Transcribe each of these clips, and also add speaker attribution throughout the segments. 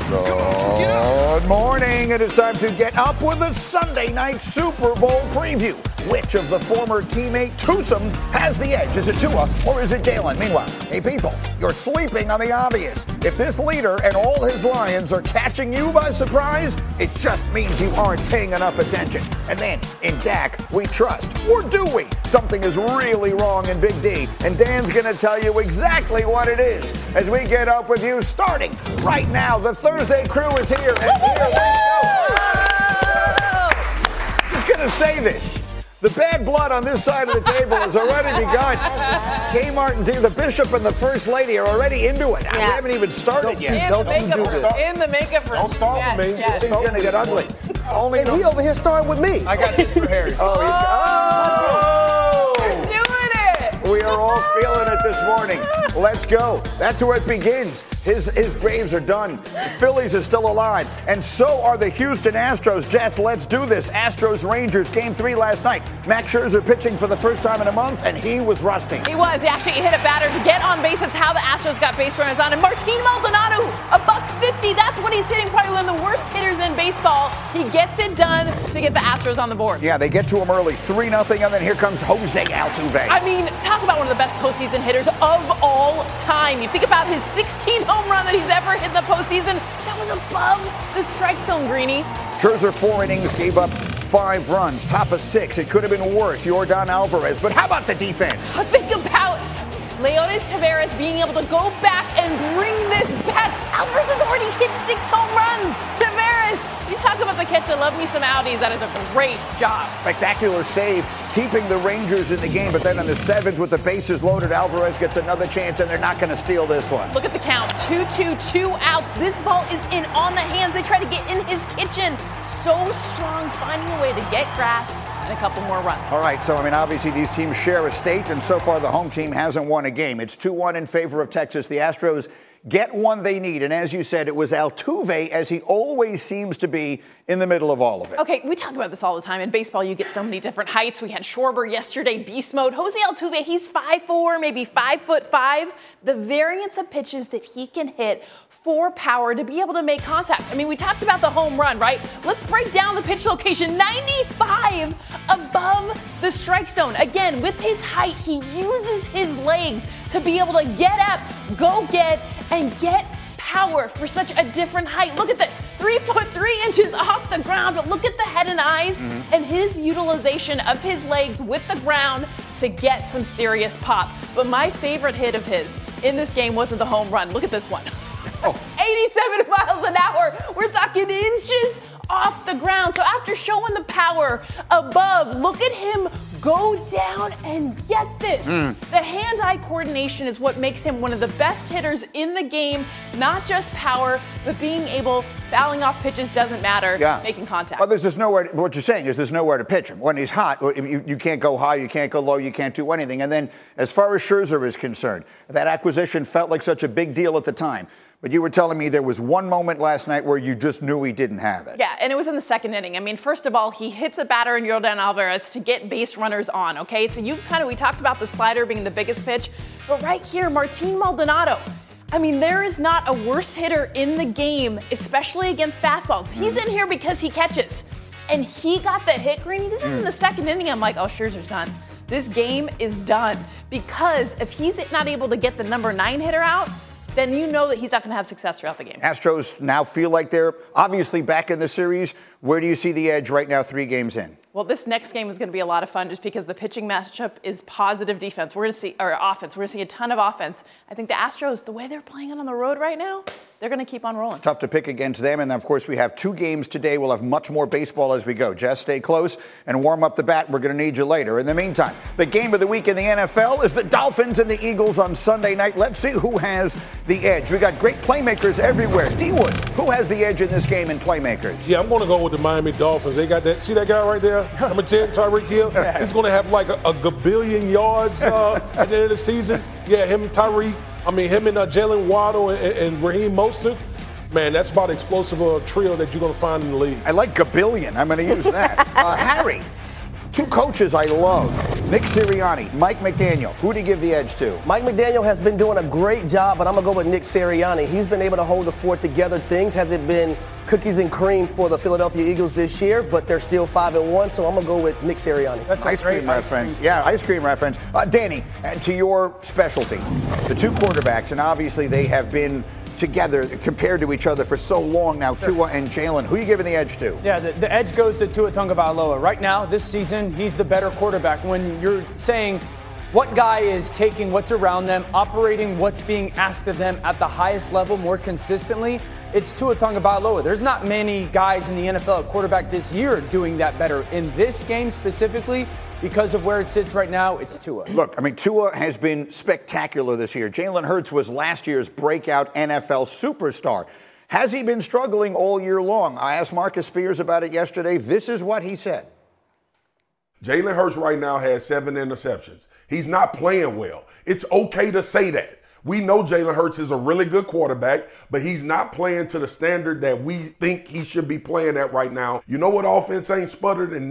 Speaker 1: Good morning. It is time to get up with the Sunday night Super Bowl preview. Which of the former teammate twosome has the edge? Is it Tua or is it Jalen? Meanwhile, hey people, you're sleeping on the obvious. If this leader and all his Lions are catching you by surprise, it just means you aren't paying enough attention. And then, in Dak, we trust. Or do we? Something is really wrong in Big D, and Dan's going to tell you exactly what it is as we get up with you starting right now. The Thursday crew is here, and here we go. Just going to say this. The bad blood on this side of the table has already begun. Kmart and the bishop and the first lady are already into it. We haven't even started yet.
Speaker 2: Don't you do this. In the makeup room.
Speaker 3: Don't start with me.
Speaker 1: It's going to get ugly. Only
Speaker 4: and he over here starting with me.
Speaker 3: I got this for Harry.
Speaker 2: You're doing it.
Speaker 1: We are all feeling it this morning. Let's go. That's where it begins. His Braves are done. The Phillies are still alive. And so are the Houston Astros. Jess, let's do this. Astros-Rangers, Game 3 last night. Max Scherzer pitching for the first time in a month, and he was rusting.
Speaker 2: He was. He actually hit a batter to get on base. That's how the Astros got base runners on. And Martin Maldonado, $150. That's what he's hitting. Probably one of the worst hitters in baseball. He gets it done to get the Astros on the board.
Speaker 1: Yeah, they get to him early, 3-0, and then here comes Jose Altuve.
Speaker 2: I mean, talk about one of the best postseason hitters of all time. You think about his 16 home run that he's ever hit in the postseason. That was above the strike zone, Greeny.
Speaker 1: Scherzer, 4 innings, gave up 5 runs, top of 6. It could have been worse, Yordan Alvarez. But how about the defense?
Speaker 2: Think about Leonis Taveras being able to go back and bring this back. Alvarez has already hit 6 home runs. Taveras, you talk about the catch of love me some Audis. That is a great job.
Speaker 1: Spectacular save, keeping the Rangers in the game. But then on the 7th, with the bases loaded, Alvarez gets another chance, and they're not going to steal this one.
Speaker 2: Look at the count. 2-2, 2 outs. This ball is in on the hands. They try to get in his kitchen. So strong, finding a way to get grass and a couple more runs.
Speaker 1: All right, so, I mean, obviously these teams share a state, and so far the home team hasn't won a game. It's 2-1 in favor of Texas. The Astros get one they need, and as you said, it was Altuve, as he always seems to be in the middle of all of it.
Speaker 2: Okay, we talk about this all the time. In baseball, you get so many different heights. We had Schwarber yesterday, beast mode. Jose Altuve, he's 5'4", maybe 5'5". The variance of pitches that he can hit for power to be able to make contact. I mean, we talked about the home run, right? Let's break down the pitch location. 95 above the strike zone. Again, with his height, he uses his legs to be able to get up, go get, and get power for such a different height. Look at this, 3'3" off the ground, but look at the head and eyes and his utilization of his legs with the ground to get some serious pop. But my favorite hit of his in this game wasn't the home run. Look at this one. 87 miles an hour. We're talking inches off the ground. So after showing the power above, look at him go down and get this. The hand-eye coordination is what makes him one of the best hitters in the game. Not just power, but being able, fouling off pitches doesn't matter, making contact.
Speaker 1: Well, there's just nowhere, what you're saying is there's nowhere to pitch him. When he's hot, you can't go high, you can't go low, you can't do anything. And then as far as Scherzer is concerned, that acquisition felt like such a big deal at the time. But you were telling me there was one moment last night where you just knew he didn't have it.
Speaker 2: Yeah, and it was in the 2nd inning. I mean, first of all, he hits a batter in Yordan Alvarez to get base runners on, okay? So we talked about the slider being the biggest pitch, but right here, Martin Maldonado. I mean, there is not a worse hitter in the game, especially against fastballs. He's in here because he catches. And he got the hit, Greeny. This is in the 2nd inning. I'm like, oh, Scherzer's done. This game is done. Because if he's not able to get the number 9 hitter out, then you know that he's not going to have success throughout the game.
Speaker 1: Astros now feel like they're obviously back in the series. Where do you see the edge right now, 3 games in?
Speaker 2: Well, this next game is going to be a lot of fun just because the pitching matchup is positive defense. We're going to see, or offense. We're going to see a ton of offense. I think the Astros, the way they're playing it on the road right now, they're going to keep on rolling.
Speaker 1: It's tough to pick against them. And then, of course, we have 2 games today. We'll have much more baseball as we go. Jess, stay close and warm up the bat. We're going to need you later. In the meantime, the game of the week in the NFL is the Dolphins and the Eagles on Sunday night. Let's see who has the edge. We got great playmakers everywhere. D-Wood, who has the edge in this game in playmakers?
Speaker 3: Yeah, I'm going to go with the Miami Dolphins. They got that. See that guy right there? Number 10, Tyreek Hill. He's going to have like a gabillion yards at the end of the season. Yeah, him and Tyreek. I mean, him and Jalen Waddle and Raheem Mostert. Man, that's about explosive trio that you're going to find in the league.
Speaker 1: I like gabillion. I'm going to use that. Harry, Two coaches I love, Nick Sirianni, Mike McDaniel. Who do you give the edge to?
Speaker 4: Mike McDaniel has been doing a great job, but I'm going to go with Nick Sirianni. He's been able to hold the fort together. Things hasn't been cookies and cream for the Philadelphia Eagles this year, but they're still 5-1, so I'm going to go with Nick Sirianni.
Speaker 1: That's ice cream reference. Yeah, ice cream reference. Danny, to your specialty, the two quarterbacks, and obviously they have been together compared to each other for so long now, Tua and Jalen. Who are you giving the edge to?
Speaker 5: Yeah, the edge goes to Tua Tagovailoa. Right now, this season, he's the better quarterback. When you're saying what guy is taking what's around them, operating what's being asked of them at the highest level more consistently, it's Tua Tagovailoa. There's not many guys in the NFL at quarterback this year doing that better. In this game specifically, because of where it sits right now, it's Tua.
Speaker 1: Look, I mean, Tua has been spectacular this year. Jalen Hurts was last year's breakout NFL superstar. Has he been struggling all year long? I asked Marcus Spears about it yesterday. This is what he said.
Speaker 3: Jalen Hurts right now has 7 interceptions. He's not playing well. It's okay to say that. We know Jalen Hurts is a really good quarterback, but he's not playing to the standard that we think he should be playing at right now. You know what offense ain't sputtered in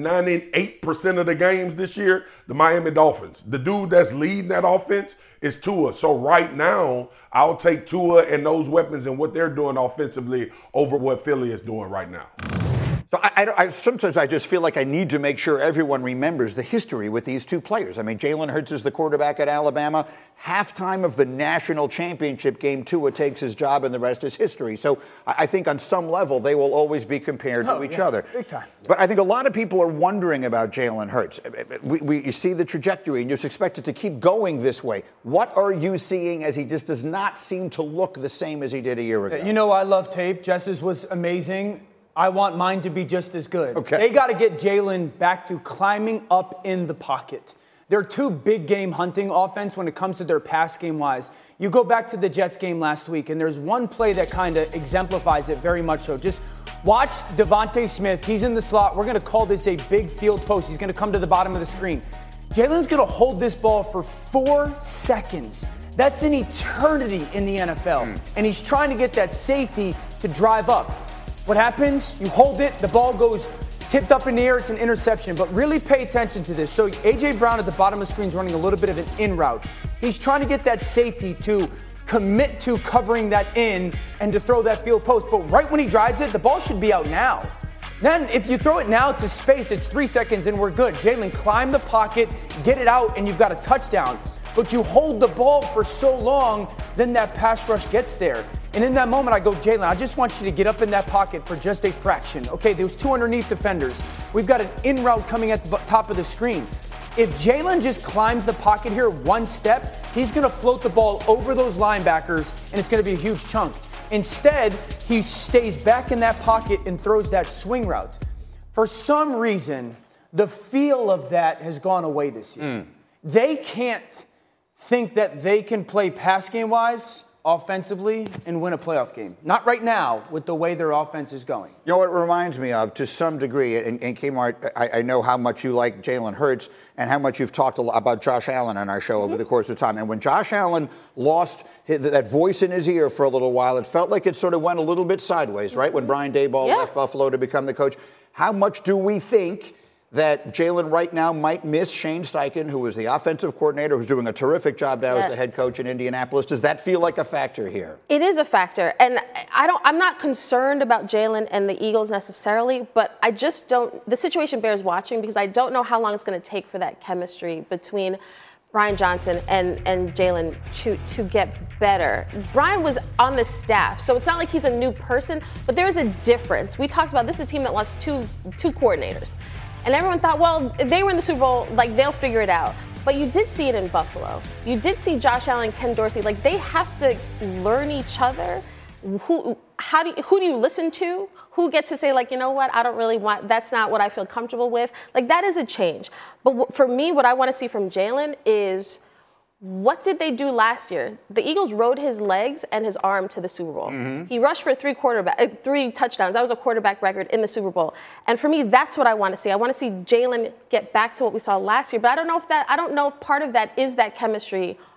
Speaker 3: 98% of the games this year? The Miami Dolphins. The dude that's leading that offense is Tua. So right now, I'll take Tua and those weapons and what they're doing offensively over what Philly is doing right now.
Speaker 1: So sometimes I just feel like I need to make sure everyone remembers the history with these two players. I mean, Jalen Hurts is the quarterback at Alabama. Halftime of the national championship game, Tua takes his job and the rest is history. So I think on some level they will always be compared to each other.
Speaker 5: Big time.
Speaker 1: But I think a lot of people are wondering about Jalen Hurts. You see the trajectory and you just expect it to keep going this way. What are you seeing as he just does not seem to look the same as he did a year ago?
Speaker 5: You know, I love tape. Jess's was amazing. I want mine to be just as good.
Speaker 1: Okay.
Speaker 5: They got to get Jalen back to climbing up in the pocket. They're two big game hunting offense when it comes to their pass game wise. You go back to the Jets game last week, and there's one play that kind of exemplifies it very much so. Just watch Devontae Smith. He's in the slot. We're going to call this a big field post. He's going to come to the bottom of the screen. Jalen's going to hold this ball for 4 seconds. That's an eternity in the NFL. And he's trying to get that safety to drive up. What happens? You hold it, the ball goes tipped up in the air, it's an interception. But really pay attention to this. So A.J. Brown at the bottom of the screen is running a little bit of an in route. He's trying to get that safety to commit to covering that in and to throw that field post. But right when he drives it, the ball should be out now. Then if you throw it now to space, it's 3 seconds and we're good. Jalen, climb the pocket, get it out, and you've got a touchdown. But you hold the ball for so long, then that pass rush gets there. And in that moment, I go, Jalen, I just want you to get up in that pocket for just a fraction. Okay, there was 2 underneath defenders. We've got an in route coming at the top of the screen. If Jalen just climbs the pocket here 1 step, he's going to float the ball over those linebackers, and it's going to be a huge chunk. Instead, he stays back in that pocket and throws that swing route. For some reason, the feel of that has gone away this year. They can't think that they can play pass game-wise offensively and win a playoff game. Not right now with the way their offense is going.
Speaker 1: You know what it reminds me of, to some degree, and Kmart, I know how much you like Jalen Hurts and how much you've talked about Josh Allen on our show over the course of time. And when Josh Allen lost that voice in his ear for a little while, it felt like it sort of went a little bit sideways, right? When Brian Daboll left Buffalo to become the coach. How much do we think that Jalen right now might miss Shane Steichen, who was the offensive coordinator, who's doing a terrific job now as the head coach in Indianapolis? Does that feel like a factor here?
Speaker 6: It is a factor. And I'm not concerned about Jalen and the Eagles necessarily, but I just don't, the situation bears watching because I don't know how long it's going to take for that chemistry between Brian Johnson and Jalen to get better. Brian was on the staff, so it's not like he's a new person, but there's a difference. We talked about this is a team that lost two coordinators. And everyone thought, well, if they were in the Super Bowl, like, they'll figure it out. But you did see it in Buffalo. You did see Josh Allen, Ken Dorsey. Like, they have to learn each other. Who do you listen to? Who gets to say, like, you know what, I don't really want, that's not what I feel comfortable with. Like, that is a change. But for me, what I want to see from Jalen is, what did they do last year? The Eagles rode his legs and his arm to the Super Bowl. He rushed for 3 touchdowns. That was a quarterback record in the Super Bowl. And for me, that's what I want to see. I want to see Jalen get back to what we saw last year. But I don't know if part of that is that chemistry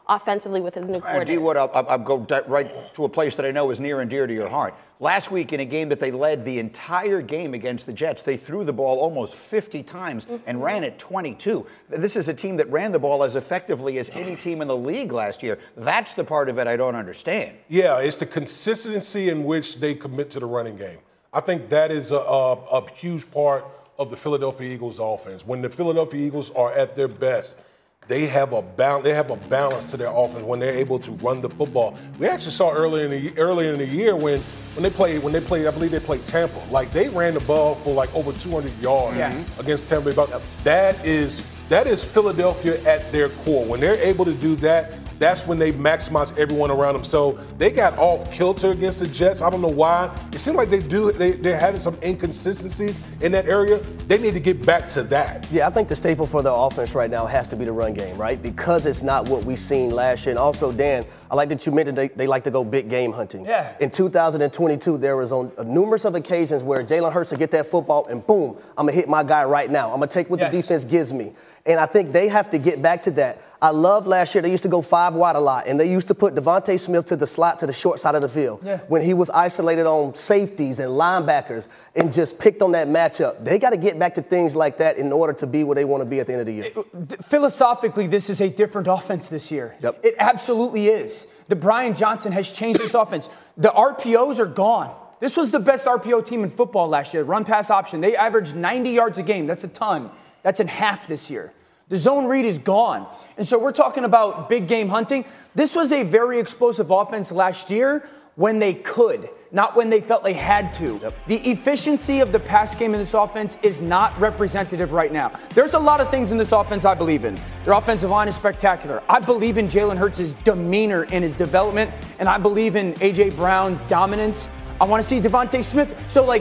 Speaker 6: offensively with his new coordinator.
Speaker 1: D-Wood, I'll go right to a place that I know is near and dear to your heart. Last week in a game that they led the entire game against the Jets, they threw the ball almost 50 times and ran it 22. This is a team that ran the ball as effectively as any team in the league last year. That's the part of it I don't understand.
Speaker 3: Yeah, it's the consistency in which they commit to the running game. I think that is a huge part of the Philadelphia Eagles offense. When the Philadelphia Eagles are at their best, they have a balance to their offense when they're able to run the football. We actually saw earlier in the year when they played, I believe they played Tampa. Like, they ran the ball for like over 200 yards against Tampa Bay. That is Philadelphia at their core. When they're able to do that, that's when they maximize everyone around them. So they got off kilter against the Jets. I don't know why. It seems like they're having some inconsistencies in that area. They need to get back to that.
Speaker 4: Yeah, I think the staple for their offense right now has to be the run game, right? Because it's not what we've seen last year. And also, Dan, I like that you mentioned they like to go big game hunting.
Speaker 5: Yeah.
Speaker 4: In 2022, there was on numerous of occasions where Jalen Hurts would get that football and boom, I'm going to hit my guy right now. I'm going to take what the defense gives me. And I think they have to get back to that. I love last year they used to go 5 wide a lot, and they used to put Devontae Smith to the slot to the short side of the field when he was isolated on safeties and linebackers and just picked on that matchup. They got to get back to things like that in order to be where they want to be at the end of the year.
Speaker 5: Philosophically, this is a different offense this year.
Speaker 4: Yep.
Speaker 5: It absolutely is. The Brian Johnson has changed this offense. The RPOs are gone. This was the best RPO team in football last year, run-pass option. They averaged 90 yards a game. That's a ton. That's in half this year. The zone read is gone. And so we're talking about big game hunting. This was a very explosive offense last year when they could, not when they felt they had to. Yep. The efficiency of the pass game in this offense is not representative right now. There's a lot of things in this offense I believe in. Their offensive line is spectacular. I believe in Jalen Hurts' demeanor and his development, and I believe in A.J. Brown's dominance. I want to see Devontae Smith. So,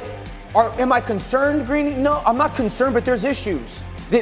Speaker 5: am I concerned, Greeny? No, I'm not concerned, but there's issues.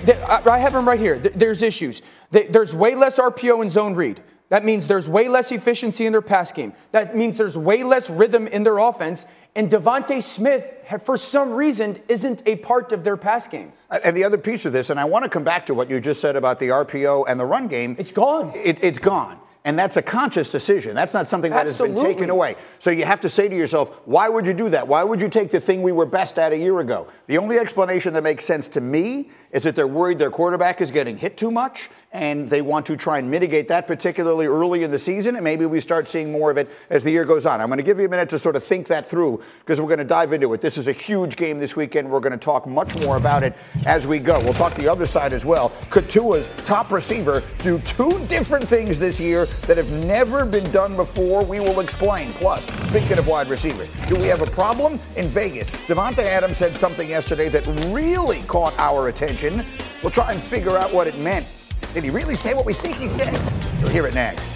Speaker 5: I have them right here. There's issues. There's way less RPO in zone read. That means there's way less efficiency in their pass game. That means there's way less rhythm in their offense. And Devontae Smith, for some reason, isn't a part of their pass game.
Speaker 1: And the other piece of this, and I want to come back to what you just said about the RPO and the run game.
Speaker 5: It's gone.
Speaker 1: It's gone. And that's a conscious decision. That's not something that has been taken away. So you have to say to yourself, why would you do that? Why would you take the thing we were best at a year ago? The only explanation that makes sense to me is that they're worried their quarterback is getting hit too much, and they want to try and mitigate that, particularly early in the season, and maybe we start seeing more of it as the year goes on. I'm going to give you a minute to sort of think that through, because we're going to dive into it. This is a huge game this weekend. We're going to talk much more about it as we go. We'll talk the other side as well. Could Tua's top receiver do 2 different things this year that have never been done before? We will explain. Plus, speaking of wide receiver, do we have a problem? In Vegas, Davante Adams said something yesterday that really caught our attention. We'll try and figure out what it meant. Did he really say what we think he said? You'll hear it next.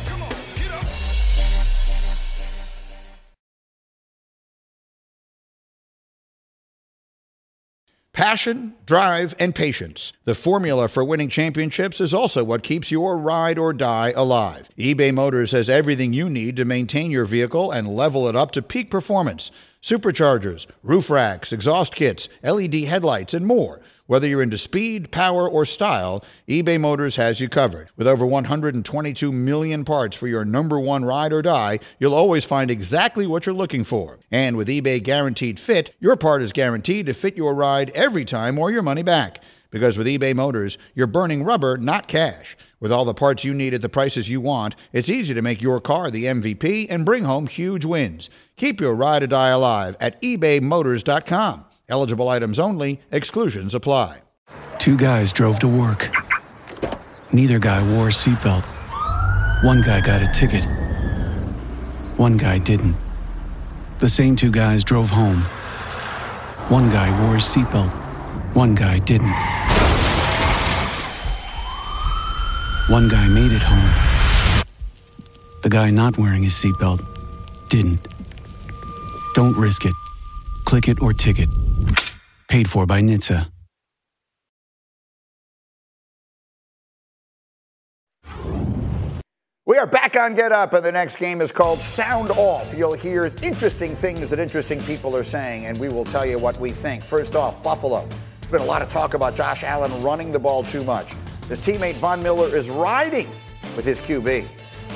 Speaker 1: Passion, drive, and patience. The formula for winning championships is also what keeps your ride or die alive. eBay Motors has everything you need to maintain your vehicle and level it up to peak performance. Superchargers, roof racks, exhaust kits, LED headlights, and more. Whether you're into speed, power, or style, eBay Motors has you covered. With over 122 million parts for your number one ride or die, you'll always find exactly what you're looking for. And with eBay Guaranteed Fit, your part is guaranteed to fit your ride every time or your money back. Because with eBay Motors, you're burning rubber, not cash. With all the parts you need at the prices you want, it's easy to make your car the MVP and bring home huge wins. Keep your ride or die alive at ebaymotors.com. Eligible items only. Exclusions apply.
Speaker 7: 2 guys drove to work. Neither guy wore a seatbelt. One guy got a ticket. One guy didn't. The same 2 guys drove home. One guy wore his seatbelt. One guy didn't. One guy made it home. The guy not wearing his seatbelt didn't. Don't risk it. Click it or ticket. Paid for by NHTSA.
Speaker 1: We are back on Get Up, and the next game is called Sound Off. You'll hear interesting things that interesting people are saying, and we will tell you what we think. First off, Buffalo. There's been a lot of talk about Josh Allen running the ball too much. His teammate Von Miller is riding with his QB.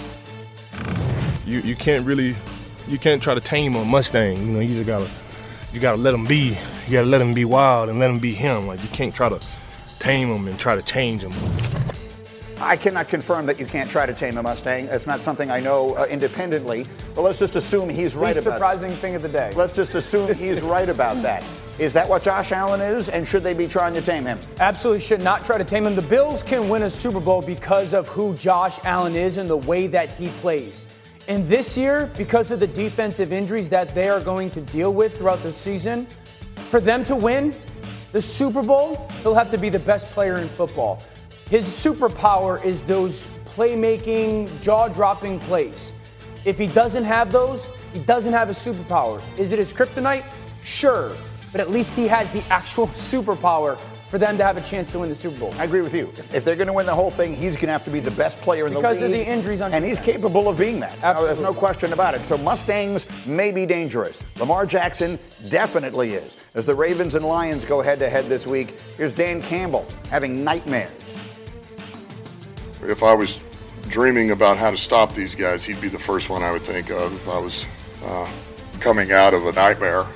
Speaker 8: You can't try to tame a Mustang. You know, you gotta let him be. You gotta let him be wild and let him be him. Like, you can't try to tame him and try to change him.
Speaker 1: I cannot confirm that you can't try to tame a Mustang. That's not something I know independently. But let's just assume he's right about it.
Speaker 5: Surprising thing of the day.
Speaker 1: Let's just assume he's right about that. Is that what Josh Allen is, and should they be trying to tame him?
Speaker 5: Absolutely should not try to tame him. The Bills can win a Super Bowl because of who Josh Allen is and the way that he plays. And this year, because of the defensive injuries that they are going to deal with throughout the season, for them to win the Super Bowl, he'll have to be the best player in football. His superpower is those playmaking, jaw-dropping plays. If he doesn't have those, he doesn't have a superpower. Is it his kryptonite? Sure. But at least he has the actual superpower for them to have a chance to win the Super Bowl.
Speaker 1: I agree with you. If they're going to win the whole thing, he's going to have to be the best player in the league.
Speaker 5: Because of the injuries on
Speaker 1: and he's capable of being that.
Speaker 5: Absolutely.
Speaker 1: There's no question about it. So Mustangs may be dangerous. Lamar Jackson definitely is. As the Ravens and Lions go head-to-head this week, here's Dan Campbell having nightmares.
Speaker 9: If I was dreaming about how to stop these guys, he'd be the first one I would think of if I was coming out of a nightmare.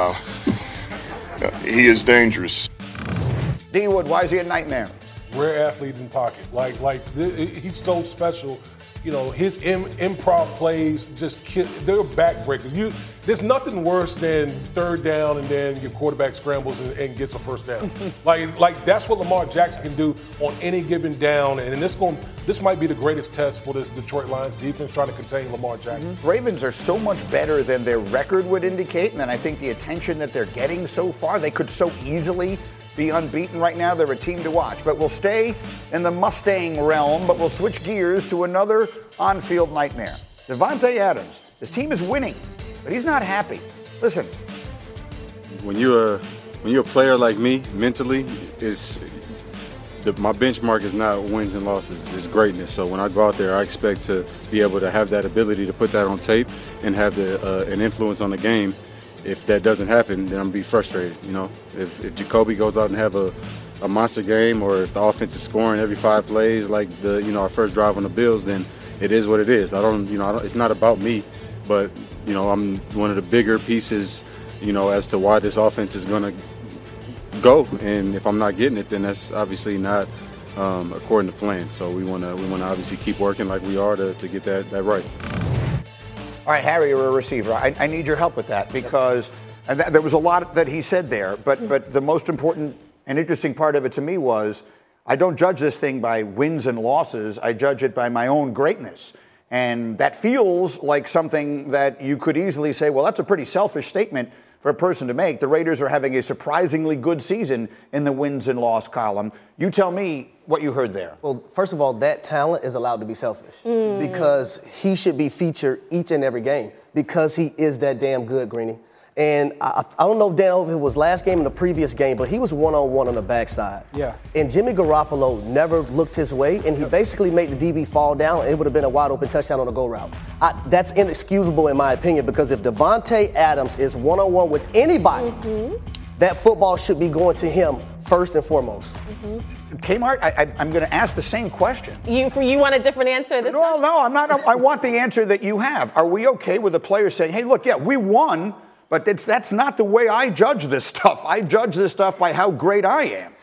Speaker 9: He is dangerous.
Speaker 1: D. Wood, why is he a nightmare?
Speaker 3: Rare athlete in pocket. He's so special. You know, his improv plays they're backbreakers. There's nothing worse than third down and then your quarterback scrambles and gets a first down. like that's what Lamar Jackson can do on any given down. And this might be the greatest test for this Detroit Lions defense trying to contain Lamar Jackson.
Speaker 1: Ravens are so much better than their record would indicate, and then I think the attention that they're getting so far, they could so easily be unbeaten right now. They're a team to watch. But we'll stay in the Mustang realm, but we'll switch gears to another on-field nightmare. Davante Adams. His team is winning, but he's not happy. Listen.
Speaker 10: When you're a player like me, mentally, my benchmark is not wins and losses, it's greatness. So when I go out there, I expect to be able to have that ability to put that on tape and have an influence on the game. If that doesn't happen, then I'm gonna be frustrated. You know, if Jacoby goes out and have a monster game, or if the offense is scoring every 5 plays like our first drive on the Bills, then it is what it is. It's not about me, but I'm one of the bigger pieces, as to why this offense is gonna go. And if I'm not getting it, then that's obviously not according to plan. So we wanna obviously keep working like we are to get that right.
Speaker 1: All right, Harry, you're a receiver. I need your help with that because there was a lot that he said there, but the most important and interesting part of it to me was I don't judge this thing by wins and losses. I judge it by my own greatness. And that feels like something that you could easily say, well, that's a pretty selfish statement for a person to make. The Raiders are having a surprisingly good season in the wins and loss column. You tell me what you heard there.
Speaker 4: Well, first of all, that talent is allowed to be selfish because he should be featured each and every game because he is that damn good, Greeny. And I don't know, Dan, if it was last game or the previous game, but he was one-on-one on the backside.
Speaker 5: Yeah.
Speaker 4: And Jimmy Garoppolo never looked his way, and he basically made the DB fall down. It would have been a wide-open touchdown on a go route. That's inexcusable in my opinion because if Davante Adams is one-on-one with anybody, that football should be going to him first and foremost.
Speaker 1: Kmart, I'm going to ask the same question.
Speaker 6: You want a different answer this time?
Speaker 1: No, I'm not. I want the answer that you have. Are we okay with the players saying, hey, look, yeah, we won, but that's not the way I judge this stuff. I judge this stuff by how great I am.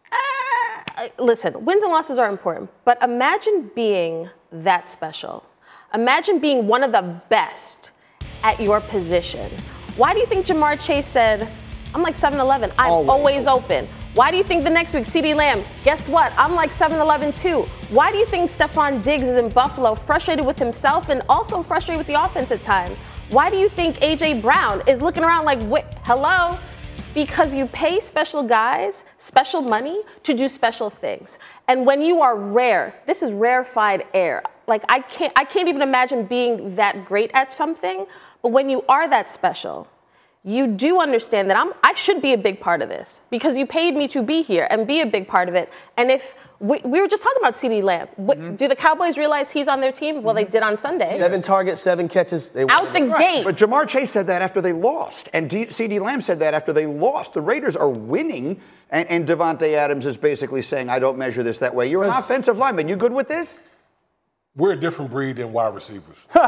Speaker 6: Listen, wins and losses are important, but imagine being that special. Imagine being one of the best at your position. Why do you think Jamar Chase said, I'm like 7-Eleven, I'm always open? Why do you think the next week, CeeDee Lamb, guess what? I'm like 7-Eleven too. Why do you think Stephon Diggs is in Buffalo, frustrated with himself and also frustrated with the offense at times? Why do you think A.J. Brown is looking around like, hello? Because you pay special guys special money to do special things. And when you are rare, this is rarefied air. Like I can't even imagine being that great at something, but when you are that special, you do understand that I should be a big part of this because you paid me to be here and be a big part of it. And if we were just talking about CeeDee Lamb. Do the Cowboys realize he's on their team? Well, they did on Sunday.
Speaker 4: 7 targets, 7 catches.
Speaker 6: Out the gate.
Speaker 1: But Jamar Chase said that after they lost. And CeeDee Lamb said that after they lost. The Raiders are winning, and Davante Adams is basically saying, I don't measure this that way. You're an offensive lineman. You good with this?
Speaker 3: we're a different breed than wide receivers. we're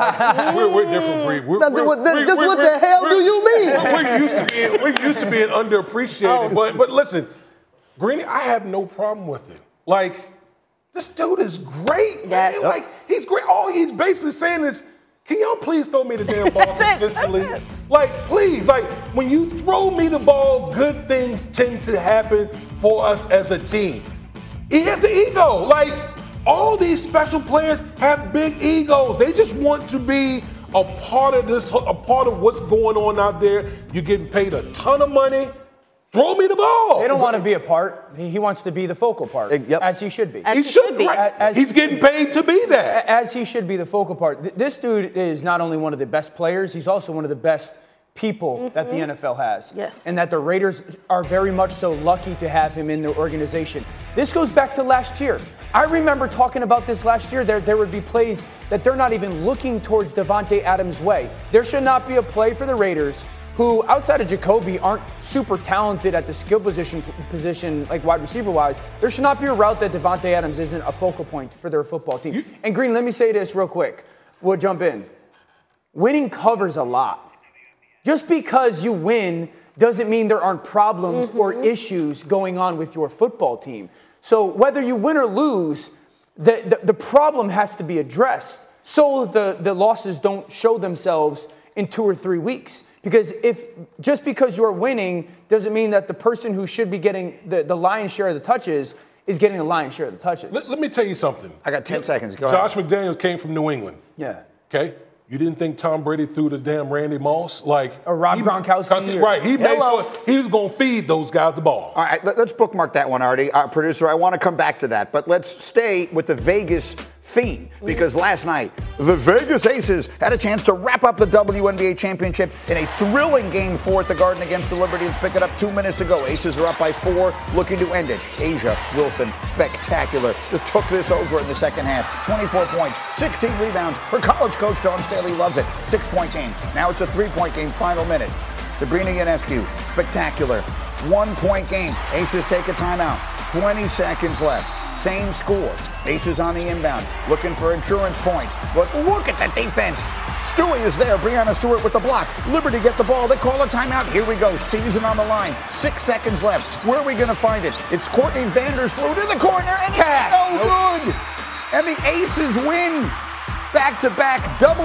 Speaker 3: a different breed.
Speaker 4: What the hell do you mean?
Speaker 3: We're used to being underappreciated. But listen, Greeny, I have no problem with it. Like, this dude is great, man.
Speaker 6: Yes.
Speaker 3: Like, he's great. All he's basically saying is, can y'all please throw me the damn ball consistently? Like, please, like, when you throw me the ball, good things tend to happen for us as a team. He has an ego. Like, all these special players have big egos. They just want to be a part of this, a part of what's going on out there. You're getting paid a ton of money. Throw me the ball.
Speaker 5: They don't want to be a part. He wants to be the focal part, as he should be.
Speaker 3: He should be. He's getting paid to be that.
Speaker 5: As he should be the focal part. This dude is not only one of the best players, he's also one of the best people that the NFL has.
Speaker 6: Yes.
Speaker 5: And that the Raiders are very much so lucky to have him in their organization. This goes back to last year. I remember talking about this last year. There would be plays that they're not even looking towards Davante Adams' way. There should not be a play for the Raiders who, outside of Jacoby, aren't super talented at the skill position like wide receiver-wise. There should not be a route that Davante Adams isn't a focal point for their football team. And Green, let me say this real quick. We'll jump in. Winning covers a lot. Just because you win doesn't mean there aren't problems or issues going on with your football team. So whether you win or lose, the problem has to be addressed so the losses don't show themselves in 2 or 3 weeks. Because just because you're winning doesn't mean that the person who should be getting the lion's share of the touches is getting the lion's share of the touches.
Speaker 3: Let me tell you something.
Speaker 1: I got 10 seconds. Go ahead.
Speaker 3: Josh McDaniels came from New England.
Speaker 5: Yeah.
Speaker 3: Okay? You didn't think Tom Brady threw the damn Randy Moss? Like,
Speaker 5: or Rob Gronkowski?
Speaker 3: Right. He made sure he was going to feed those guys the ball.
Speaker 1: All right, let's bookmark that one, Artie. Producer, I want to come back to that, but let's stay with the Vegas theme, because last night, the Vegas Aces had a chance to wrap up the WNBA championship in a thrilling Game 4 at the Garden against the Liberty. Pick it up 2 minutes to go. Aces are up by 4, looking to end it. A'ja Wilson, spectacular, just took this over in the second half. 24 points, 16 rebounds. Her college coach, Dawn Staley, loves it. 6-point game. Now it's a 3-point game, final minute. Sabrina Ionescu, spectacular. 1-point game. Aces take a timeout. 20 seconds left. Same score. Aces on the inbound, looking for insurance points. But look at that defense. Stewie is there. Breanna Stewart with the block. Liberty get the ball. They call a timeout. Here we go. Season on the line. 6 seconds left. Where are we going to find it? It's Courtney Vandersloot in the corner, and it's no good. And the Aces win back-to-back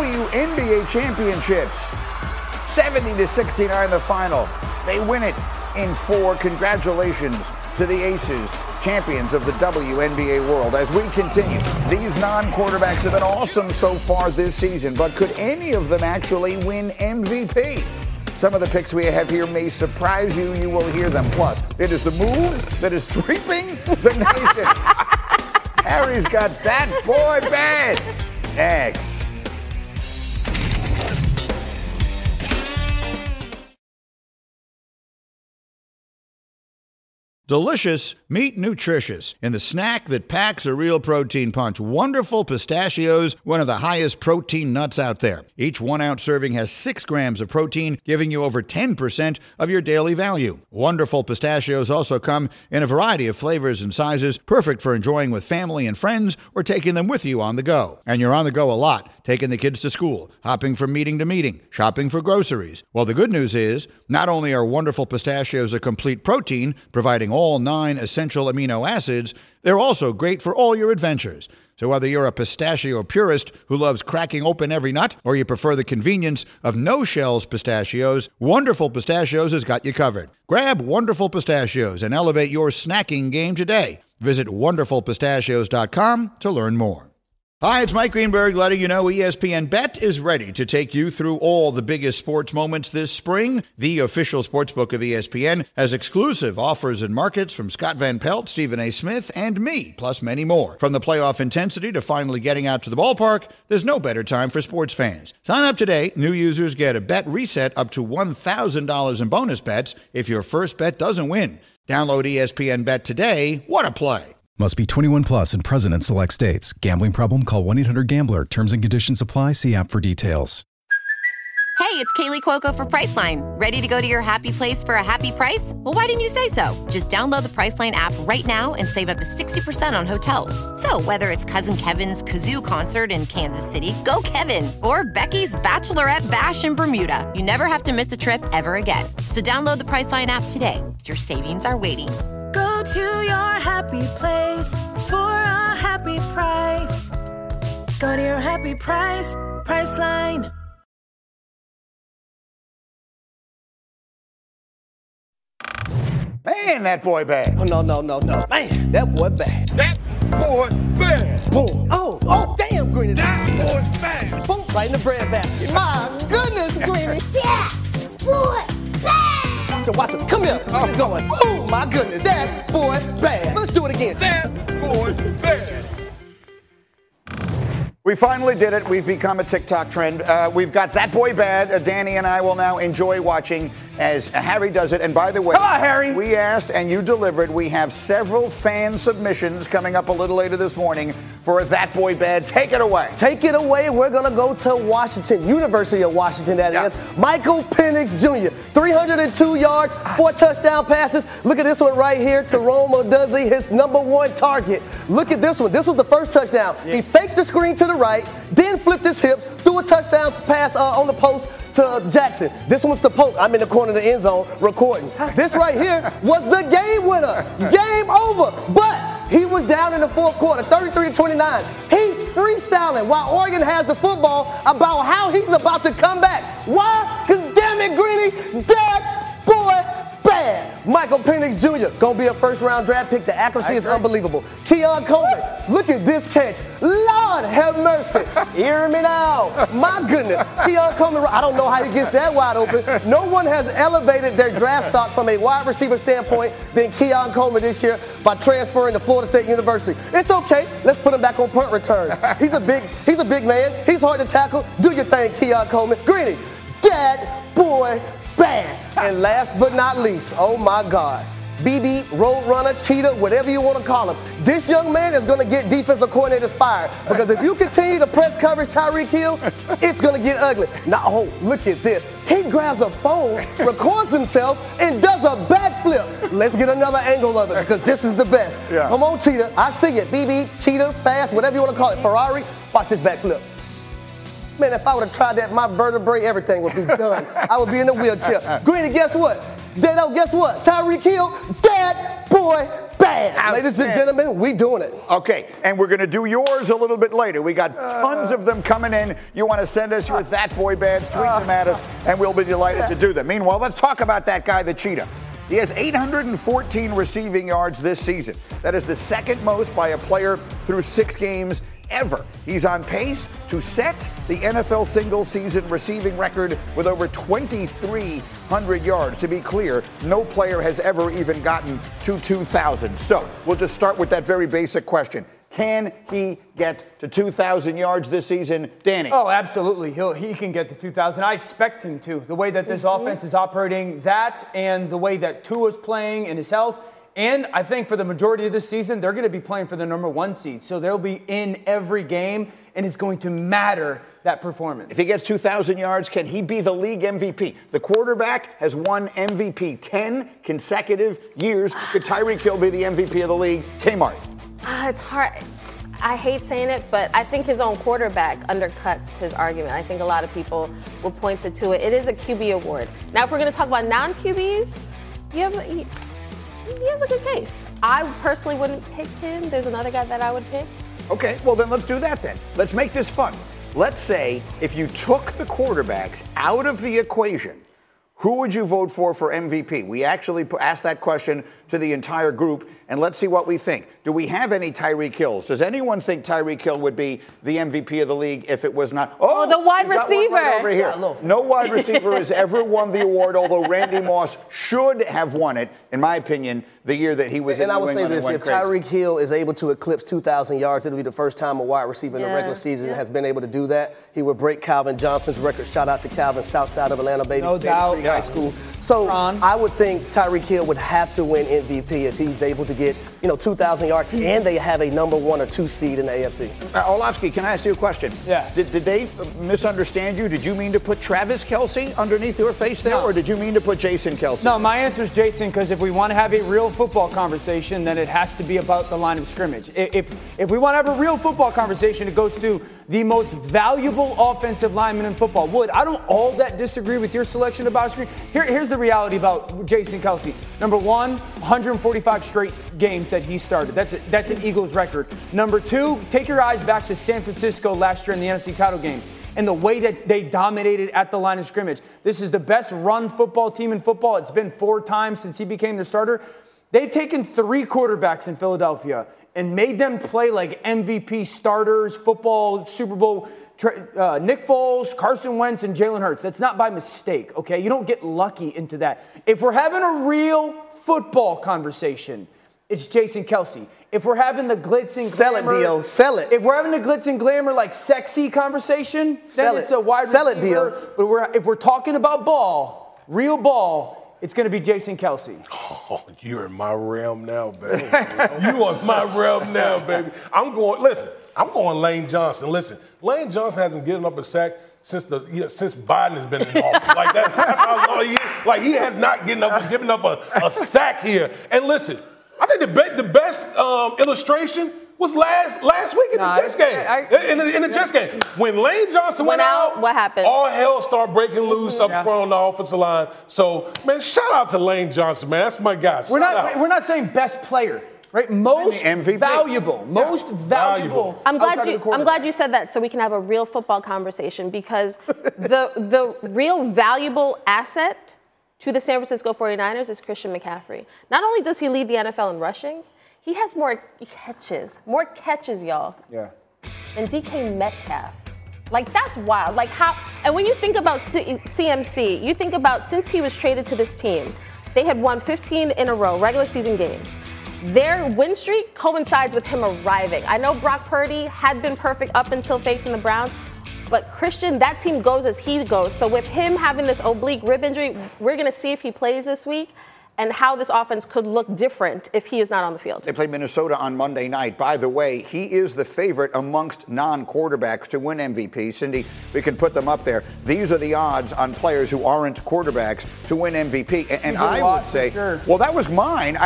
Speaker 1: WNBA championships. 70-69 the final. They win it in 4. Congratulations to the Aces, champions of the WNBA world. As we continue, these non-quarterbacks have been awesome so far this season, but could any of them actually win MVP? Some of the picks we have here may surprise you. You will hear them. Plus, it is the move that is sweeping the nation. Harry's got that boy bad. Next.
Speaker 11: Delicious, meet nutritious. In the snack that packs a real protein punch, Wonderful Pistachios, one of the highest protein nuts out there. Each 1-ounce serving has 6 grams of protein, giving you over 10% of your daily value. Wonderful Pistachios also come in a variety of flavors and sizes, perfect for enjoying with family and friends or taking them with you on the go. And you're on the go a lot, taking the kids to school, hopping from meeting to meeting, shopping for groceries. Well, the good news is, not only are Wonderful Pistachios a complete protein, providing all 9 essential amino acids, they're also great for all your adventures. So whether you're a pistachio purist who loves cracking open every nut, or you prefer the convenience of no-shells pistachios, Wonderful Pistachios has got you covered. Grab Wonderful Pistachios and elevate your snacking game today. Visit wonderfulpistachios.com to learn more. Hi, it's Mike Greenberg letting you know ESPN Bet is ready to take you through all the biggest sports moments this spring. The official sportsbook of ESPN has exclusive offers and markets from Scott Van Pelt, Stephen A. Smith, and me, plus many more. From the playoff intensity to finally getting out to the ballpark, there's no better time for sports fans. Sign up today. New users get a bet reset up to $1,000 in bonus bets if your first bet doesn't win. Download ESPN Bet today. What a play.
Speaker 12: Must be 21 plus and present in select states. Gambling problem? Call 1-800-GAMBLER. Terms and conditions apply. See app for details.
Speaker 13: Hey, it's Kaylee Cuoco for Priceline. Ready to go to your happy place for a happy price? Well, why didn't you say so? Just download the Priceline app right now and save up to 60% on hotels. So whether it's Cousin Kevin's Kazoo Concert in Kansas City, go Kevin, or Becky's Bachelorette Bash in Bermuda, you never have to miss a trip ever again. So download the Priceline app today. Your savings are waiting.
Speaker 14: Go to your happy place for a happy price. Go to your happy price, Priceline.
Speaker 1: Man, that boy bad.
Speaker 4: Oh, no. Man, that boy bad.
Speaker 1: That boy bad.
Speaker 4: Boom. Oh, damn, Greeny.
Speaker 1: That boy bad.
Speaker 4: Boom, right in the bread basket. My goodness, Greeny.
Speaker 15: That boy bad.
Speaker 4: So watch it. Come here. Where you going? Oh, my goodness. That boy bad. Let's do it again.
Speaker 1: That boy bad. We finally did it. We've become a TikTok trend. We've got That Boy Bad. Danny and I will now enjoy watching as Harry does it. And by the way,
Speaker 5: come on, Harry.
Speaker 1: We asked and you delivered. We have several fan submissions coming up a little later this morning for That Boy Bad. Take it away.
Speaker 4: Take it away. We're going to go to Washington, University of Washington, that is. Michael Penix Jr., 302 yards, 4 touchdown passes. Look at this one right here. Tyrone Odunsey, his #1 target. Look at this one. This was the first touchdown. Yeah. He faked the screen to the right, then flipped his hips, threw a touchdown pass on the post to Jackson. This one's the post. I'm in the corner of the end zone recording. This right here was the game winner. Game over. But he was down in the fourth quarter, 33-29. He's freestyling while Oregon has the football about how he's about to come back. Why? Because damn it, Greeny, that boy bad. Michael Penix Jr. gonna be a first-round draft pick. The accuracy is unbelievable. Keon Coleman, look at this catch. Lord have mercy. Hear me now. My goodness. Keon Coleman, I don't know how he gets that wide open. No one has elevated their draft stock from a wide receiver standpoint than Keon Coleman this year by transferring to Florida State University. It's okay. Let's put him back on punt return. He's a big man. He's hard to tackle. Do your thing, Keon Coleman. Greeny, that boy bad. And last but not least, oh my God, BB, Roadrunner, Cheetah, whatever you want to call him. This young man is going to get defensive coordinators fired because if you continue to press coverage Tyreek Hill, it's going to get ugly. Now, look at this. He grabs a phone, records himself, and does a backflip. Let's get another angle of it because this is the best. Yeah. Come on, Cheetah. I see it. BB, Cheetah, Fast, whatever you want to call it. Ferrari, watch this backflip. Man, if I would have tried that, my vertebrae, everything would be done. I would be in a wheelchair. Greeny, guess what? Dano, guess what? Tyreek Hill, that boy bad. Ladies and gentlemen, we doing it.
Speaker 1: Okay, and we're going to do yours a little bit later. We got tons of them coming in. You want to send us your That Boy Bads, tweet them at us, and we'll be delighted to do them. Meanwhile, let's talk about that guy, the Cheetah. He has 814 receiving yards this season. That is the second most by a player through 6 games ever. He's on pace to set the NFL single-season receiving record with over 2,300 yards. To be clear, no player has ever even gotten to 2,000. So we'll just start with that very basic question. Can he get to 2,000 yards this season, Danny?
Speaker 5: Oh, absolutely. He can get to 2,000. I expect him to. The way that this offense is operating, that and the way that Tua's playing and his health. And I think for the majority of this season, they're going to be playing for the #1 seed. So they'll be in every game, and it's going to matter, that performance.
Speaker 1: If he gets 2,000 yards, can he be the league MVP? The quarterback has won MVP 10 consecutive years. Could Tyreek Hill be the MVP of the league? Kmart.
Speaker 6: It's hard. I hate saying it, but I think his own quarterback undercuts his argument. I think a lot of people will point to it. It is a QB award. Now, if we're going to talk about non-QBs, he has a good case. I personally wouldn't pick him. There's another guy that I would pick.
Speaker 1: Okay, well then let's do that then. Let's make this fun. Let's say if you took the quarterbacks out of the equation, who would you vote for MVP? We actually asked that question to the entire group, and let's see what we think. Do we have any Tyreek Hills? Does anyone think Tyreek Hill would be the MVP of the league if it was not?
Speaker 6: Oh, the wide receiver.
Speaker 1: Right over here. No wide receiver has ever won the award, although Randy Moss should have won it, in my opinion, the year that he was in New England.
Speaker 4: And I would say this, if Tyreek Hill is able to eclipse 2,000 yards, it'll be the first time a wide receiver in the regular season has been able to do that. He would break Calvin Johnson's record. Shout out to Calvin, south side of Atlanta, baby.
Speaker 5: No doubt.
Speaker 4: High school. So I would think Tyreek Hill would have to win MVP if he's able to get 2,000 yards, and they have a number 1 or 2 seed in the AFC.
Speaker 1: Orlovsky, can I ask you a question?
Speaker 5: Yeah.
Speaker 1: Did they misunderstand you? Did you mean to put Travis Kelce underneath your face there, or did you mean to put Jason Kelce?
Speaker 5: No, my answer is Jason, because if we want to have a real football conversation, then it has to be about the line of scrimmage. If we want to have a real football conversation, it goes to the most valuable offensive lineman in football. Wood, I don't all that disagree with your selection about screen. Here's the reality about Jason Kelce. Number 1, 145 straight games that he started. That's an Eagles record. Number 2, take your eyes back to San Francisco last year in the NFC title game and the way that they dominated at the line of scrimmage. This is the best run football team in football. It's been 4 times since he became their starter. They've taken 3 quarterbacks in Philadelphia and made them play like MVP starters, football, Super Bowl. Nick Foles, Carson Wentz, and Jalen Hurts. That's not by mistake, okay? You don't get lucky into that. If we're having a real football conversation, it's Jason Kelce. If we're having the glitz and glamour,
Speaker 4: sell it, Dio. Sell it.
Speaker 5: If we're having the glitz and glamour, like sexy conversation, then it's a wide receiver.
Speaker 4: Sell it, Dio.
Speaker 5: But if we're talking about ball, real ball, it's going to be Jason Kelce.
Speaker 3: Oh, you're in my realm now, baby. You are in my realm now, baby. I'm going Lane Johnson. Listen, Lane Johnson hasn't given up a sack since Biden has been in office. Like that's how long he is. Like he has not given up a sack here. And listen, I think the best illustration was last week in the Jets game. In the Jets game, when Lane Johnson went out,
Speaker 6: what happened?
Speaker 3: All hell started breaking loose up front on the offensive line. So, man, shout out to Lane Johnson, man. That's my guy.
Speaker 5: We're not saying best player. Right, most
Speaker 1: MVP.
Speaker 5: valuable, most valuable.
Speaker 6: I'm glad you said that, so we can have a real football conversation, because the real valuable asset to the San Francisco 49ers is Christian McCaffrey. Not only does he lead the NFL in rushing, he has more catches, y'all.
Speaker 5: Yeah.
Speaker 6: Than DK Metcalf. Like, that's wild. Like, how? And when you think about CMC, you think about since he was traded to this team, they had won 15 in a row, regular season games. Their win streak coincides with him arriving. I know Brock Purdy had been perfect up until facing the Browns, but Christian, that team goes as he goes. So with him having this oblique rib injury, we're going to see if he plays this week and how this offense could look different if he is not on the field.
Speaker 1: They play Minnesota on Monday night. By the way, he is the favorite amongst non-quarterbacks to win MVP. Cindy, we can put them up there. These are the odds on players who aren't quarterbacks to win MVP. And I would say, well, that was mine.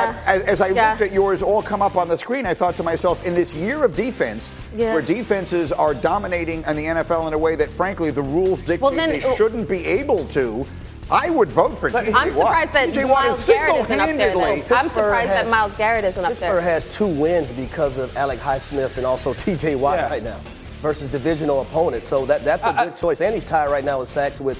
Speaker 1: As I looked at yours all come up on the screen, I thought to myself, in this year of defense, where defenses are dominating in the NFL in a way that, frankly, the rules dictate they shouldn't be able to, I would vote for T.J. Watt.
Speaker 6: I'm surprised that Myles Garrett isn't up there, though. I'm surprised that Myles Garrett isn't up there.
Speaker 4: Pittsburgh has 2 wins because of Alex Highsmith and also T.J. Watt right now versus divisional opponents. So that's a good choice. And he's tied right now with sacks with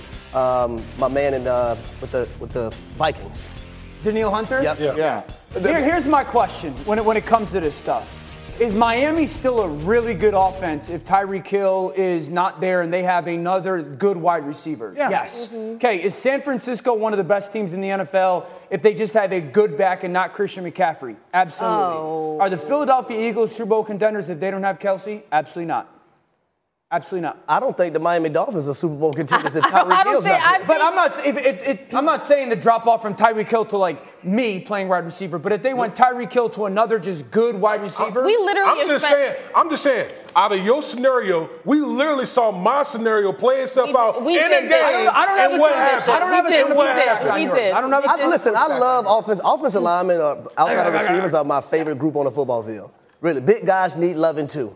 Speaker 4: my man with the Vikings.
Speaker 5: Danielle Hunter?
Speaker 4: Yep.
Speaker 1: Yeah.
Speaker 5: Here's my question when it comes to this stuff. Is Miami still a really good offense if Tyreek Hill is not there and they have another good wide receiver?
Speaker 1: Yeah.
Speaker 5: Yes. Okay, is San Francisco one of the best teams in the NFL if they just have a good back and not Christian McCaffrey? Absolutely.
Speaker 6: Oh.
Speaker 5: Are the Philadelphia Eagles Super Bowl contenders if they don't have Kelce? Absolutely not. Absolutely not.
Speaker 4: I don't think the Miami Dolphins are Super Bowl contenders if Tyreek Hill's not there.
Speaker 5: But I'm not saying the drop off from Tyreek Hill to like me playing wide receiver. But if they went Tyreek Hill to another just good wide receiver,
Speaker 3: I'm just saying. Out of your scenario, we literally saw my scenario play itself out in a game.
Speaker 5: I don't have a transition. I don't have a transition.
Speaker 4: Listen, I love offensive linemen outside of receivers are my favorite group on the football field. Really, big guys need loving too.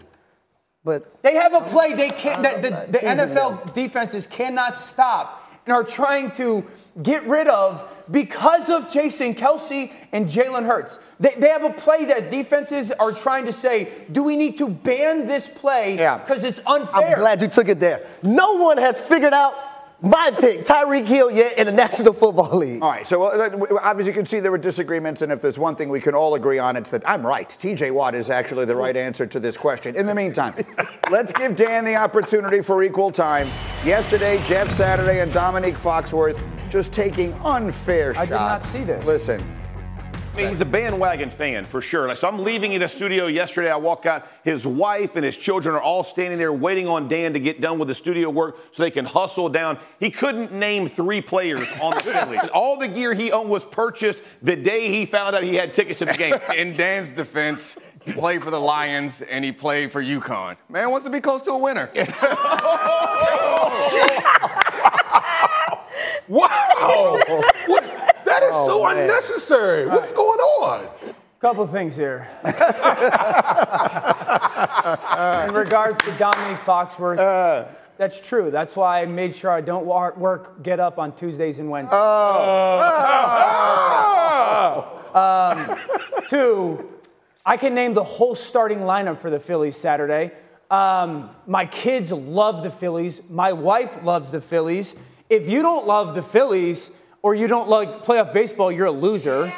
Speaker 4: But
Speaker 5: they have a play they can't. The NFL defenses cannot stop and are trying to get rid of because of Jason Kelce and Jalen Hurts. They have a play that defenses are trying to say, do we need to ban this play because it's unfair?
Speaker 4: I'm glad you took it there. No one has figured out my pick, Tyreek Hill, yet in the National Football League.
Speaker 1: All right, so obviously you can see there were disagreements, and if there's one thing we can all agree on, it's that I'm right. T.J. Watt is actually the right answer to this question. In the meantime, let's give Dan the opportunity for equal time. Yesterday, Jeff Saturday and Dominique Foxworth just taking unfair shots.
Speaker 5: I did not see this.
Speaker 1: Listen,
Speaker 16: He's a bandwagon fan for sure. So I'm leaving in the studio yesterday. I walk out. His wife and his children are all standing there waiting on Dan to get done with the studio work so they can hustle down. He couldn't name 3 players on the Phillies. All the gear he owned was purchased the day he found out he had tickets to the game.
Speaker 17: In Dan's defense, he played for the Lions and he played for UConn. Man wants to be close to a winner.
Speaker 3: Wow! That is so unnecessary. What's going on?
Speaker 5: Couple things here. In regards to Dominique Foxworth, that's true. That's why I made sure I don't get up on Tuesdays and Wednesdays. 2, I can name the whole starting lineup for the Phillies Saturday. My kids love the Phillies. My wife loves the Phillies. If you don't love the Phillies or you don't like playoff baseball, you're a loser.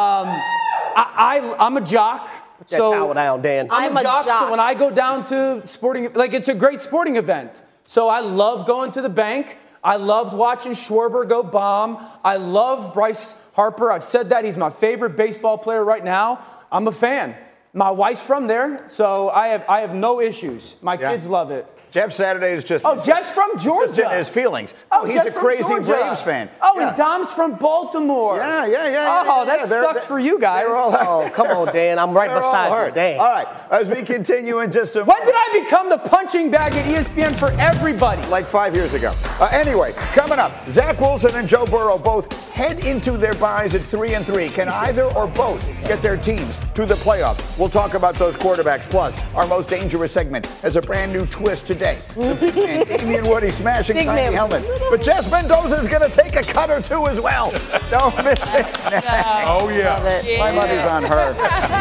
Speaker 5: I'm a jock.
Speaker 4: Put that towel down, Dan.
Speaker 5: I'm a jock, so when I go down to sporting, it's a great sporting event. So I love going to the bank. I loved watching Schwarber go bomb. I love Bryce Harper. I've said that. He's my favorite baseball player right now. I'm a fan. My wife's from there, so I have no issues. My kids love it.
Speaker 1: Jeff Saturday is just.
Speaker 5: Oh, Jeff's from Georgia.
Speaker 1: Just in his feelings. Oh, he's a crazy Braves fan.
Speaker 5: Oh, and Dom's from Baltimore.
Speaker 1: Yeah.
Speaker 5: Oh, that sucks for you guys.
Speaker 4: Oh, come on, Dan. I'm right beside you. Dan.
Speaker 1: All right, as we continue in just a
Speaker 5: When did I become the punching bag at ESPN for everybody?
Speaker 1: Like 5 years ago. Anyway, coming up, Zach Wilson and Joe Burrow both head into their byes at 3-3. Can either or both get their teams to the playoffs? We'll talk about those quarterbacks. Plus, our most dangerous segment has a brand new twist today. The big man, Damian Woody, smashing tiny helmets. But Jess Mendoza is going to take a cut or 2 as well. Don't miss it.
Speaker 3: Oh, yeah.
Speaker 1: My money's on her.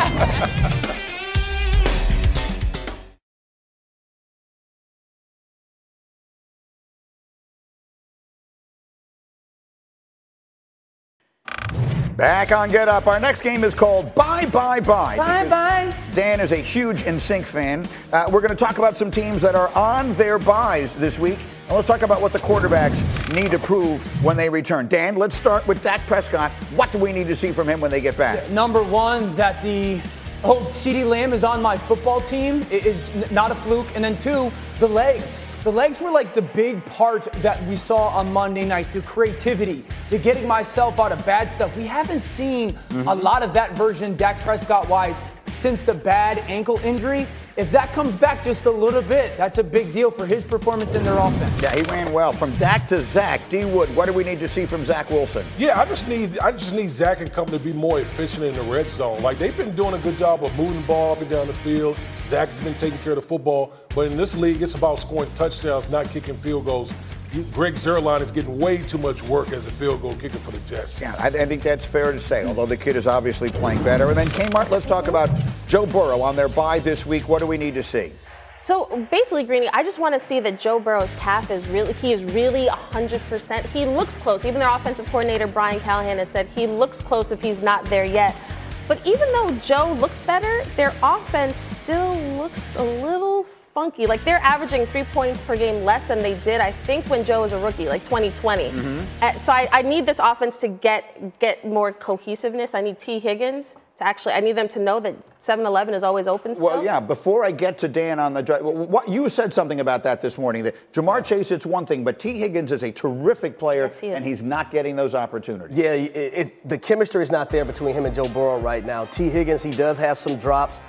Speaker 1: Back on Get Up. Our next game is called Bye Bye Bye.
Speaker 5: Bye Bye.
Speaker 1: Dan is a huge NSYNC fan. We're going to talk about some teams that are on their byes this week. And let's talk about what the quarterbacks need to prove when they return. Dan, let's start with Dak Prescott. What do we need to see from him when they get back?
Speaker 5: Number 1, that the CeeDee Lamb is on my football team. It is not a fluke. And then 2, the legs. The legs were like the big part that we saw on Monday night, the creativity, the getting myself out of bad stuff. We haven't seen a lot of that version Dak Prescott-wise since the bad ankle injury. If that comes back just a little bit, that's a big deal for his performance in their offense.
Speaker 1: Yeah, he ran well. From Dak to Zach, D. Wood, what do we need to see from Zach Wilson?
Speaker 3: Yeah, I just need Zach and company to be more efficient in the red zone. Like, they've been doing a good job of moving the ball up and down the field. Zach has been taking care of the football. But in this league, it's about scoring touchdowns, not kicking field goals. Greg Zuerlein is getting way too much work as a field goal kicker for the Jets.
Speaker 1: Yeah, I think that's fair to say, although the kid is obviously playing better. And then, Kmart, let's talk about Joe Burrow on their bye this week. What do we need to see?
Speaker 6: So basically, Greeny, I just want to see that Joe Burrow's calf is really 100%. He looks close. Even their offensive coordinator, Brian Callahan, has said he looks close if he's not there yet. But even though Joe looks better, their offense still looks a little funky. Like, they're averaging 3 points per game less than they did, I think, when Joe was a rookie, like 2020. So I need this offense to get more cohesiveness. I need T. Higgins to I need them to know that 7-Eleven is always open still.
Speaker 1: Well, yeah, before I get to Dan on the drive, you said something about that this morning, that Jamar Chase, it's one thing, but T. Higgins is a terrific player,
Speaker 6: yes, he is.
Speaker 1: And he's not getting those opportunities.
Speaker 4: Yeah, the chemistry is not there between him and Joe Burrow right now. T. Higgins, he does have some drops.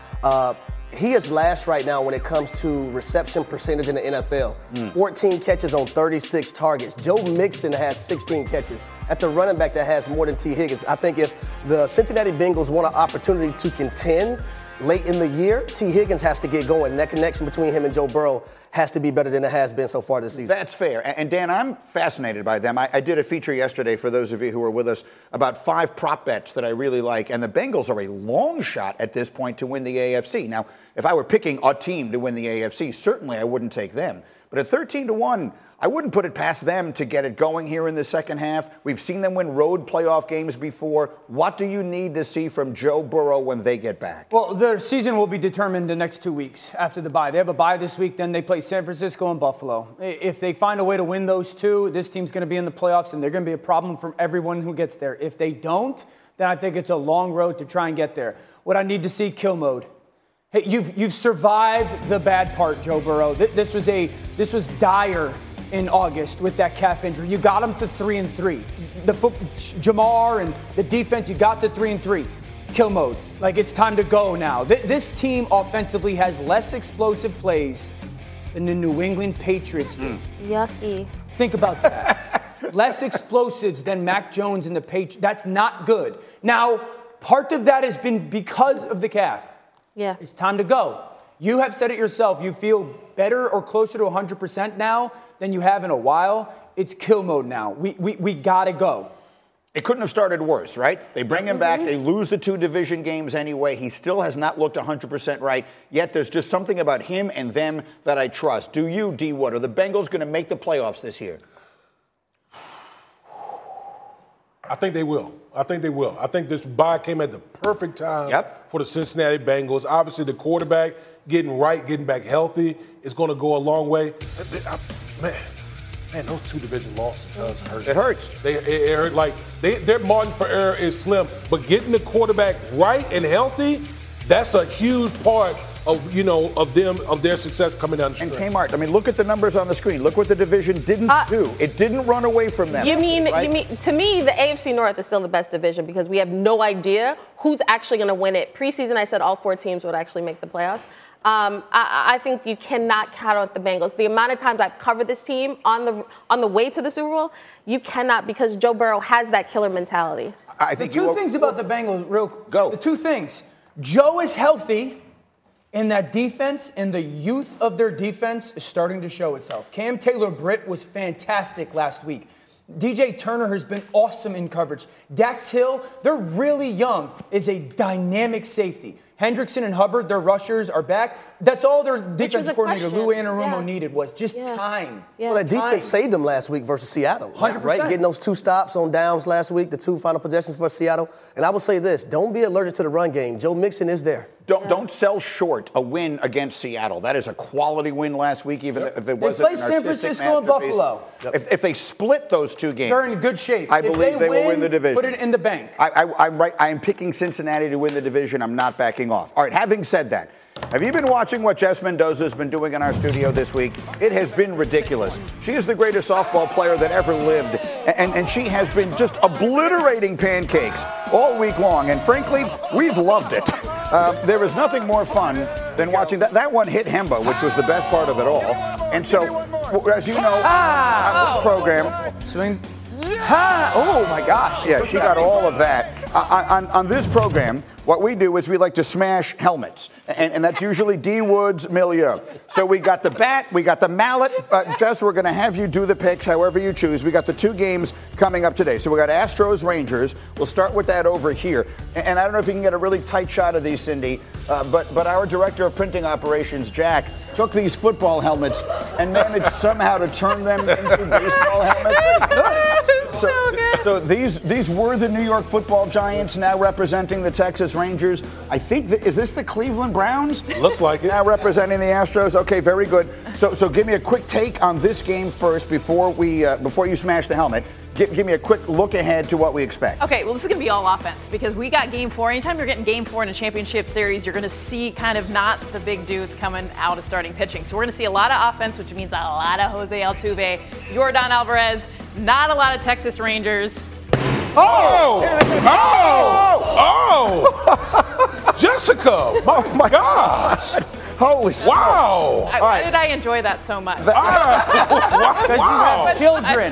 Speaker 4: He is last right now when it comes to reception percentage in the NFL. 14 catches on 36 targets. Joe Mixon has 16 catches. That's a running back that has more than T. Higgins. I think if the Cincinnati Bengals want an opportunity to contend late in the year, T. Higgins has to get going. That connection between him and Joe Burrow has to be better than it has been so far this season.
Speaker 1: That's fair. And Dan, I'm fascinated by them. I did a feature yesterday for those of you who were with us about 5 prop bets that I really like. And the Bengals are a long shot at this point to win the AFC. Now, if I were picking a team to win the AFC, certainly I wouldn't take them. But at 13-1, I wouldn't put it past them to get it going here in the second half. We've seen them win road playoff games before. What do you need to see from Joe Burrow when they get back?
Speaker 5: Well, their season will be determined the next 2 weeks after the bye. They have a bye this week, then they play San Francisco and Buffalo. If they find a way to win those two, this team's going to be in the playoffs, and they're going to be a problem for everyone who gets there. If they don't, then I think it's a long road to try and get there. What I need to see, kill mode. Hey, you've survived the bad part, Joe Burrow. This was dire in August with that calf injury. You got him to 3-3. Jamar and the defense, you got to 3-3. Kill mode. Like, it's time to go now. This team offensively has less explosive plays than the New England Patriots do.
Speaker 6: Yucky.
Speaker 5: Think about that. Less explosives than Mac Jones and the Patriots. That's not good. Now, part of that has been because of the calf.
Speaker 6: Yeah.
Speaker 5: It's time to go. You have said it yourself. You feel better or closer to 100% now than you have in a while. It's kill mode now. We got to go.
Speaker 1: It couldn't have started worse, right? They bring him back. They lose the 2 division games anyway. He still has not looked 100% right. Yet there's just something about him and them that I trust. Do you, D. Wood? Are the Bengals going to make the playoffs this year?
Speaker 3: I think they will. I think this bye came at the perfect time for the Cincinnati Bengals. Obviously, the quarterback getting back healthy is going to go a long way. Man, those 2 division losses does hurt.
Speaker 1: It hurts.
Speaker 3: It hurt. Like, their margin for error is slim. But getting the quarterback right and healthy, that's a huge part of their success coming down the stretch.
Speaker 1: And Kmart, I mean, look at the numbers on the screen. Look what the division didn't do. It didn't run away from them.
Speaker 6: You mean to me, the AFC North is still the best division because we have no idea who's actually going to win it. Preseason, I said all 4 teams would actually make the playoffs. I think you cannot count out the Bengals. The amount of times I've covered this team on the way to the Super Bowl, you cannot, because Joe Burrow has that killer mentality.
Speaker 5: I think the 2 things about the Bengals, the 2 things. Joe is healthy, and that defense and the youth of their defense is starting to show itself. Cam Taylor-Britt was fantastic last week. DJ Turner has been awesome in coverage. Dax Hill, they're really young, is a dynamic safety. Hendrickson and Hubbard, their rushers, are back. That's all their defensive coordinator, Lou Anarumo, needed was just time.
Speaker 4: Well, that defense saved them last week versus Seattle.
Speaker 5: 100%.
Speaker 4: Right? Getting those 2 stops on downs last week, the 2 final possessions for Seattle. And I will say this, don't be allergic to the run game. Joe Mixon is there.
Speaker 1: Don't sell short a win against Seattle. That is a quality win last week, even if it wasn't an artistic
Speaker 5: San Francisco and Buffalo.
Speaker 1: If they split those 2 games,
Speaker 5: they're in good shape.
Speaker 1: I believe they will win the division.
Speaker 5: Put it in the bank.
Speaker 1: I'm right. I am picking Cincinnati to win the division. I'm not backing off. All right, having said that, have you been watching what Jess Mendoza has been doing in our studio this week? It has been ridiculous. She is the greatest softball player that ever lived, and she has been just obliterating pancakes all week long, and frankly, we've loved it. There is nothing more fun than watching that. That one hit Hemba, which was the best part of it all. And so, as you know, on this program...
Speaker 5: Swing. Oh, my gosh.
Speaker 1: Yeah, she got all of that. On this program, what we do is we like to smash helmets, and that's usually D. Wood's milieu. So we got the bat, we got the mallet. Jess, we're going to have you do the picks however you choose. We got the 2 games coming up today. So we got Astros, Rangers. We'll start with that over here. And I don't know if you can get a really tight shot of these, Cindy, but our director of printing operations, Jack, took these football helmets and managed somehow to turn them into baseball helmets. So these were the New York Football Giants, now representing the Texas Rangers. I think is this the Cleveland Browns?
Speaker 3: Looks like it.
Speaker 1: Now representing the Astros. Okay, very good. So give me a quick take on this game first before you smash the helmet. Give me a quick look ahead to what we expect.
Speaker 2: Okay, well, this is going to be all offense because we got game 4. Anytime you're getting game 4 in a championship series, you're going to see kind of not the big dudes coming out of starting pitching. So we're going to see a lot of offense, which means a lot of Jose Altuve, Yordan Alvarez, not a lot of Texas Rangers.
Speaker 3: Jessica, oh my gosh.
Speaker 1: Holy
Speaker 3: wow!
Speaker 2: Why did I enjoy that so much?
Speaker 5: Because you have children.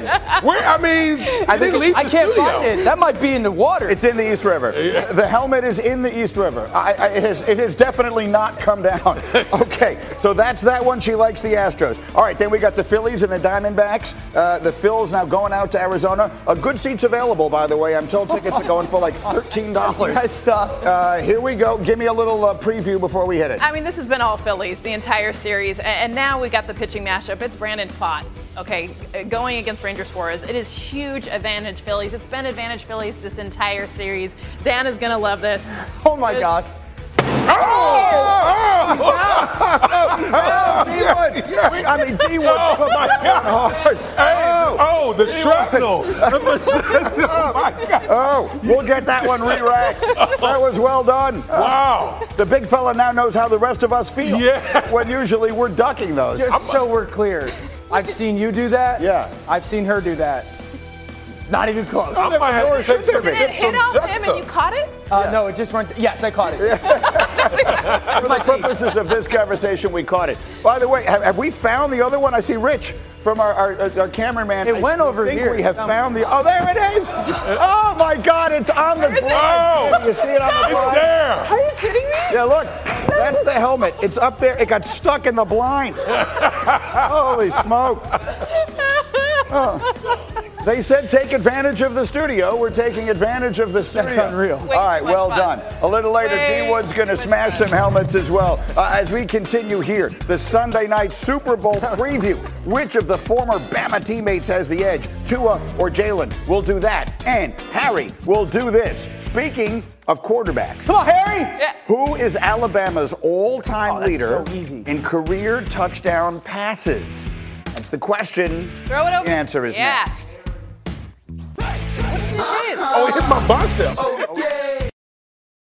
Speaker 3: I
Speaker 5: can't find it. That might be in the water.
Speaker 1: It's in the East River. The helmet is in the East River. It has definitely not come down. Okay, so that's that one. She likes the Astros. All right, then we got the Phillies and the Diamondbacks. The Phils now going out to Arizona. Good seats available, by the way. I'm told tickets are going for like $13.
Speaker 5: Nice stuff.
Speaker 1: Here we go. Give me a little preview before we hit it.
Speaker 2: I mean, this has been all Phillies the entire series, and now we got the pitching mashup. It's Brandon Pfaadt okay, going against Ranger Suarez. It is huge advantage Phillies. It's been advantage Phillies this entire series. Dan is going to love this.
Speaker 5: Oh, my gosh.
Speaker 1: D-Wood. I mean, D-Wood. Oh, my God.
Speaker 3: Oh, the shrapnel.
Speaker 1: Oh, my God. Oh, we'll get that one re-racked. That was well done.
Speaker 3: Wow.
Speaker 1: The big fella now knows how the rest of us feel.
Speaker 3: Yeah.
Speaker 1: When usually we're ducking those.
Speaker 5: Just so we're clear, I've seen you do that.
Speaker 1: Yeah.
Speaker 5: I've seen her do that. Not even close.
Speaker 3: I might have to take some
Speaker 2: Did it hit
Speaker 3: from
Speaker 2: off him
Speaker 3: Jessica.
Speaker 2: and you caught it?
Speaker 5: No, it just went. Yes, I caught it.
Speaker 1: For the purposes of this conversation, we caught it. By the way, have we found the other one? I see Rich from our cameraman.
Speaker 5: It went over here.
Speaker 1: We have found the. Oh, there it is. Oh my God, it's on the blind. You see it on the blind?
Speaker 3: It's there.
Speaker 2: Are you kidding me?
Speaker 1: Yeah, look. That's the helmet. It's up there. It got stuck in the blinds. Holy smoke. Oh. They said take advantage of the studio. We're taking advantage of the studio.
Speaker 5: That's unreal.
Speaker 1: All right, well done. A little later, D-Wood's going to smash some helmets as well. As we continue here, the Sunday night Super Bowl preview. Which of the former Bama teammates has the edge? Tua or Jalen? We'll do that. And Harry will do this. Speaking of quarterbacks.
Speaker 5: Come on, Harry.
Speaker 2: Yeah.
Speaker 1: Who is Alabama's all-time leader
Speaker 5: so easy.
Speaker 1: in career touchdown passes? That's the question.
Speaker 2: Throw it over.
Speaker 1: The answer is next.
Speaker 3: Oh, it hit my bicep.